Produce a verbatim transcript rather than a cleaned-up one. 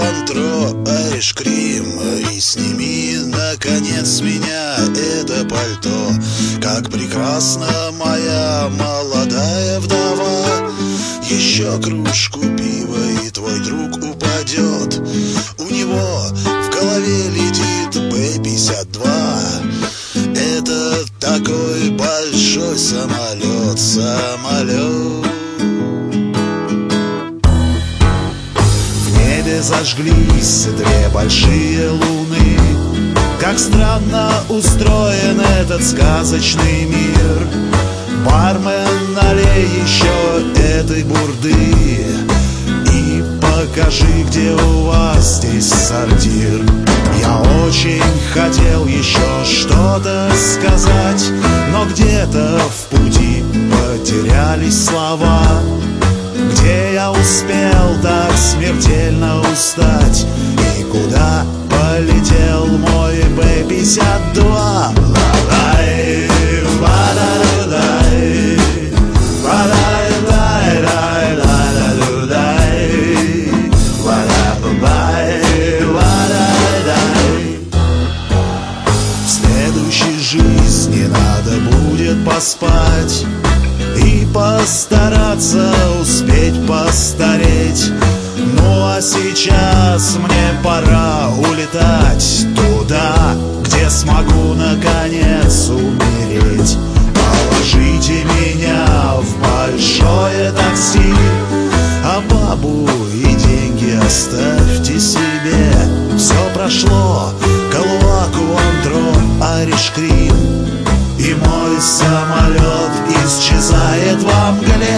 Куантро, айшкрим, и сними, наконец, с меня это пальто. Как прекрасна моя молодая вдова. Еще кружку пива, и твой друг упадет. У него в голове летит бэ пятьдесят два. Это такой большой самолет, самолет. В небе зажглись две большие луны. Как странно устроен этот сказочный мир. Бармен, налей еще этой бурды и покажи, где у вас здесь сортир. Я очень хотел еще что-то сказать, но где-то в пути потерялись слова. Где я успел так смертельно устать, и куда полетел мой бэ пятьдесят два? Ла-лай, ла-ла-ла-лай, ла-лай-лай, ла-ла-ла-лай, ла-ла-ла-лай, ла-ла-лай. В следующей жизни надо будет поспать и постараться успеть постареть. Ну а сейчас мне пора улетать туда, где смогу наконец умереть. Положите меня в большое такси, а бабу и деньги оставьте себе. Все прошло, Калуа, Куантро, айшкрим, и мой самолет исчезает во мгле.